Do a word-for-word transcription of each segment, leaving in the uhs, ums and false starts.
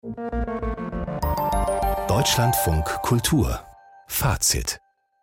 Deutschlandfunk Kultur Fazit.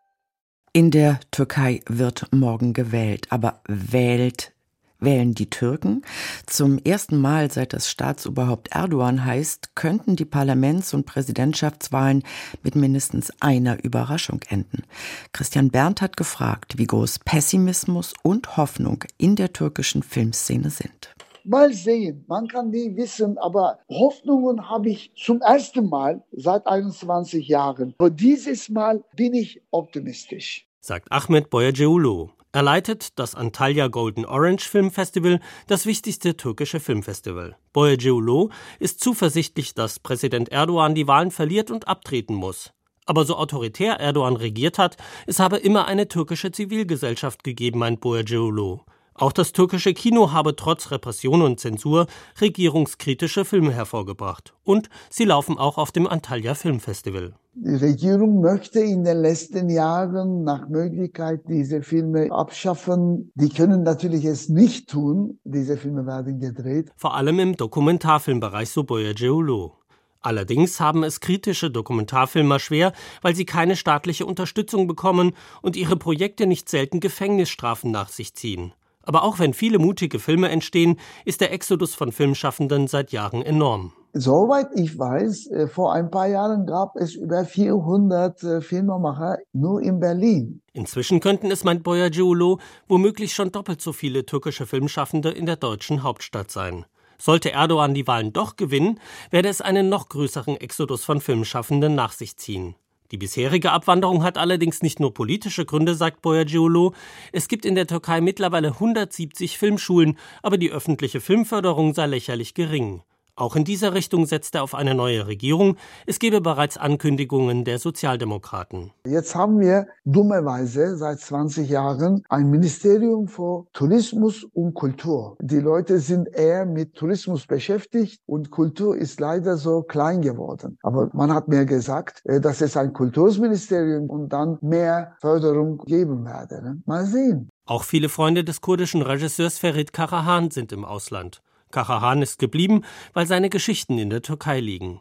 In der Türkei wird morgen gewählt, aber wählt, wählen die Türken? Zum ersten Mal, seit das Staatsoberhaupt Erdogan heißt, könnten die Parlaments- und Präsidentschaftswahlen mit mindestens einer Überraschung enden. Christian Berndt hat gefragt, wie groß Pessimismus und Hoffnung in der türkischen Filmszene sind. Mal sehen, man kann nie wissen, aber Hoffnungen habe ich zum ersten Mal seit einundzwanzig Jahren. Aber dieses Mal bin ich optimistisch. Sagt Ahmet Boyacıoğlu. Er leitet das Antalya Golden Orange Film Festival, das wichtigste türkische Filmfestival. Boyacıoğlu ist zuversichtlich, dass Präsident Erdogan die Wahlen verliert und abtreten muss. Aber so autoritär Erdogan regiert hat, es habe immer eine türkische Zivilgesellschaft gegeben, meint Boyacıoğlu. Auch das türkische Kino habe trotz Repression und Zensur regierungskritische Filme hervorgebracht. Und sie laufen auch auf dem Antalya Filmfestival. Die Regierung möchte in den letzten Jahren nach Möglichkeit diese Filme abschaffen. Die können natürlich es nicht tun. Diese Filme werden gedreht. Vor allem im Dokumentarfilmbereich, so Boyacıoğlu. Allerdings haben es kritische Dokumentarfilmer schwer, weil sie keine staatliche Unterstützung bekommen und ihre Projekte nicht selten Gefängnisstrafen nach sich ziehen. Aber auch wenn viele mutige Filme entstehen, ist der Exodus von Filmschaffenden seit Jahren enorm. Soweit ich weiß, vor ein paar Jahren gab es über vierhundert Filmemacher nur in Berlin. Inzwischen könnten es, meint Boyacıoğlu, womöglich schon doppelt so viele türkische Filmschaffende in der deutschen Hauptstadt sein. Sollte Erdogan die Wahlen doch gewinnen, werde es einen noch größeren Exodus von Filmschaffenden nach sich ziehen. Die bisherige Abwanderung hat allerdings nicht nur politische Gründe, sagt Boyacıoğlu. Es gibt in der Türkei mittlerweile hundertsiebzig Filmschulen, aber die öffentliche Filmförderung sei lächerlich gering. Auch in dieser Richtung setzt er auf eine neue Regierung. Es gebe bereits Ankündigungen der Sozialdemokraten. Jetzt haben wir dummerweise seit zwanzig Jahren ein Ministerium für Tourismus und Kultur. Die Leute sind eher mit Tourismus beschäftigt und Kultur ist leider so klein geworden. Aber man hat mir gesagt, dass es ein Kultusministerium und dann mehr Förderung geben werde. Mal sehen. Auch viele Freunde des kurdischen Regisseurs Ferit Karahan sind im Ausland. Karahan ist geblieben, weil seine Geschichten in der Türkei liegen.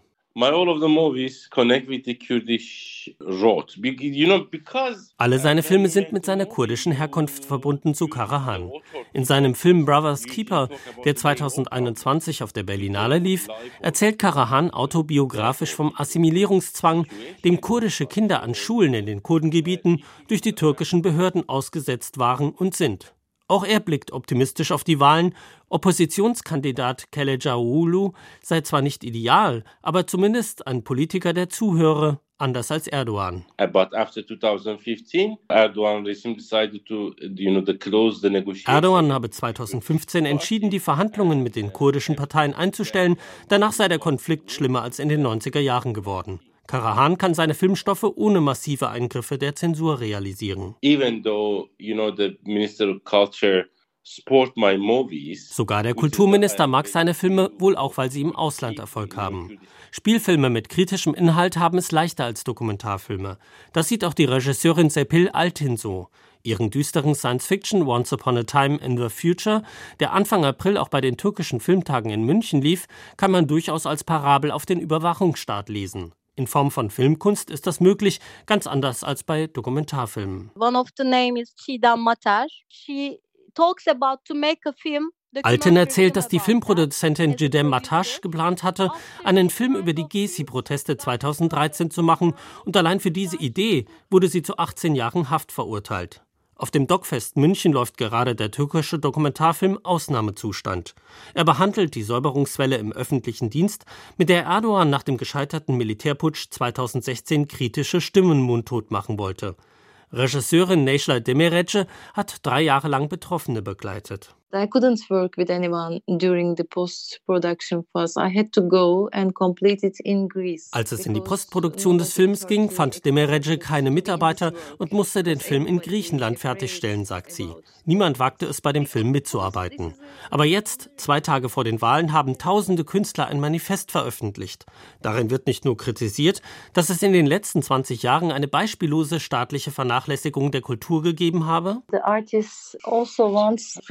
Alle seine Filme sind mit seiner kurdischen Herkunft verbunden, zu Karahan. In seinem Film Brothers Keeper, der zweitausendeinundzwanzig auf der Berlinale lief, erzählt Karahan autobiografisch vom Assimilierungszwang, dem kurdische Kinder an Schulen in den Kurdengebieten durch die türkischen Behörden ausgesetzt waren und sind. Auch er blickt optimistisch auf die Wahlen. Oppositionskandidat Kılıçdaroğlu sei zwar nicht ideal, aber zumindest ein Politiker, der zuhöre, anders als Erdogan. But after twenty fifteen, Erdogan decided to, you know, close the negotiations. Erdogan habe zweitausendfünfzehn entschieden, die Verhandlungen mit den kurdischen Parteien einzustellen. Danach sei der Konflikt schlimmer als in den neunziger Jahren geworden. Karahan kann seine Filmstoffe ohne massive Eingriffe der Zensur realisieren. Even though, you know, the Minister of Culture support my movies. Sogar der Kulturminister mag seine Filme, wohl auch, weil sie im Ausland Erfolg haben. Spielfilme mit kritischem Inhalt haben es leichter als Dokumentarfilme. Das sieht auch die Regisseurin Serpil Altin so. Ihren düsteren Science-Fiction Once Upon a Time in the Future, der Anfang April auch bei den türkischen Filmtagen in München lief, kann man durchaus als Parabel auf den Überwachungsstaat lesen. In Form von Filmkunst ist das möglich, ganz anders als bei Dokumentarfilmen. One of the name is Çiğdem Matar. She talks about to make a film. Altin erzählt, dass die Filmproduzentin Çiğdem Mataş geplant hatte, einen Film über die Gezi-Proteste zweitausenddreizehn zu machen, und allein für diese Idee wurde sie zu achtzehn Jahren Haft verurteilt. Auf dem Dokfest München läuft gerade der türkische Dokumentarfilm Ausnahmezustand. Er behandelt die Säuberungswelle im öffentlichen Dienst, mit der Erdogan nach dem gescheiterten Militärputsch zweitausendsechzehn kritische Stimmen mundtot machen wollte. Regisseurin Necla Demirci hat drei Jahre lang Betroffene begleitet. I couldn't work with anyone during the post-production phase. I had to go and complete it in Greece. Als es in die Postproduktion des Films ging, fand Demirci keine Mitarbeiter und musste den Film in Griechenland fertigstellen, sagt sie. Niemand wagte es, bei dem Film mitzuarbeiten. Aber jetzt, zwei Tage vor den Wahlen, haben tausende Künstler ein Manifest veröffentlicht. Darin wird nicht nur kritisiert, dass es in den letzten zwanzig Jahren eine beispiellose staatliche Vernachlässigung der Kultur gegeben habe. The artist also wants freedom.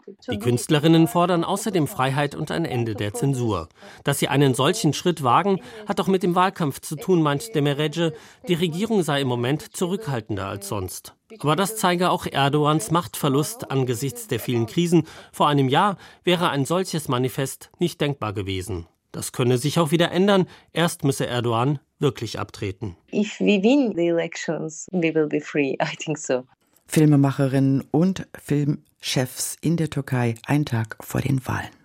Die Künstlerinnen fordern außerdem Freiheit und ein Ende der Zensur. Dass sie einen solchen Schritt wagen, hat auch mit dem Wahlkampf zu tun, meint Demireci. Die Regierung sei im Moment zurückhaltender als sonst. Aber das zeige auch Erdogans Machtverlust angesichts der vielen Krisen. Vor einem Jahr wäre ein solches Manifest nicht denkbar gewesen. Das könne sich auch wieder ändern. Erst müsse Erdogan wirklich abtreten. If we win the elections, we will be free. I think so. Filmemacherinnen und Filmchefs in der Türkei, ein Tag vor den Wahlen.